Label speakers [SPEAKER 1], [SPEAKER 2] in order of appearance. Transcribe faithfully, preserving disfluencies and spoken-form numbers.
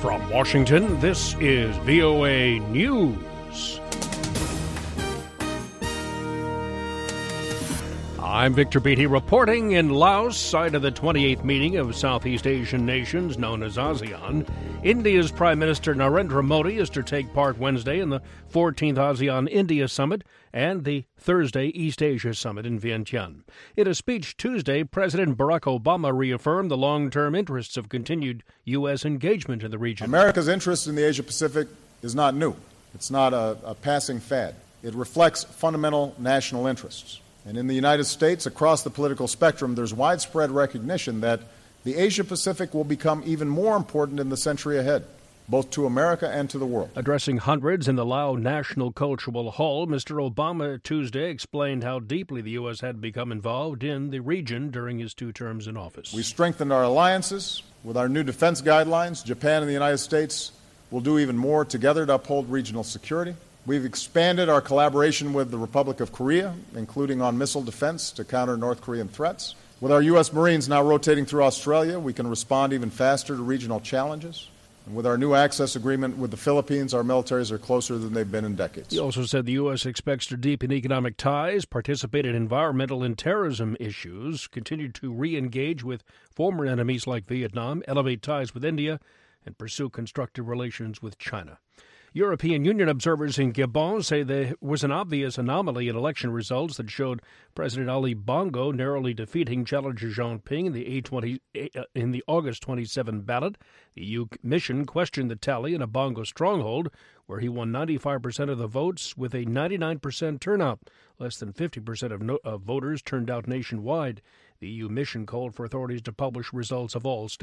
[SPEAKER 1] From Washington, this is V O A News. I'm Victor Beatty reporting in Laos, site of the twenty-eighth meeting of Southeast Asian nations known as ASEAN. India's Prime Minister Narendra Modi is to take part Wednesday in the fourteenth ASEAN-India Summit and the Thursday East Asia Summit in Vientiane. In a speech Tuesday, President Barack Obama reaffirmed the long-term interests of continued U S engagement in the region.
[SPEAKER 2] America's interest in the Asia-Pacific is not new. It's not a, a passing fad. It reflects fundamental national interests. And in the United States, across the political spectrum, there's widespread recognition that the Asia-Pacific will become even more important in the century ahead, both to America and to the world.
[SPEAKER 1] Addressing hundreds in the Lao National Cultural Hall, Mister Obama Tuesday explained how deeply the U S had become involved in the region during his two terms in office.
[SPEAKER 2] We strengthened our alliances. With our new defense guidelines, Japan and the United States will do even more together to uphold regional security. We've expanded our collaboration with the Republic of Korea, including on missile defense to counter North Korean threats. With our U S Marines now rotating through Australia, we can respond even faster to regional challenges. And with our new access agreement with the Philippines, our militaries are closer than they've been in decades.
[SPEAKER 1] He also said the U S expects to deepen economic ties, participate in environmental and terrorism issues, continue to re-engage with former enemies like Vietnam, elevate ties with India, and pursue constructive relations with China. European Union observers in Gabon say there was an obvious anomaly in election results that showed President Ali Bongo narrowly defeating challenger Jean Ping in the, A twenty, in the August twenty-seventh ballot. The E U mission questioned the tally in a Bongo stronghold, where he won ninety-five percent of the votes with a ninety-nine percent turnout. Less than fifty percent of, no, of voters turned out nationwide. The E U mission called for authorities to publish results of all states.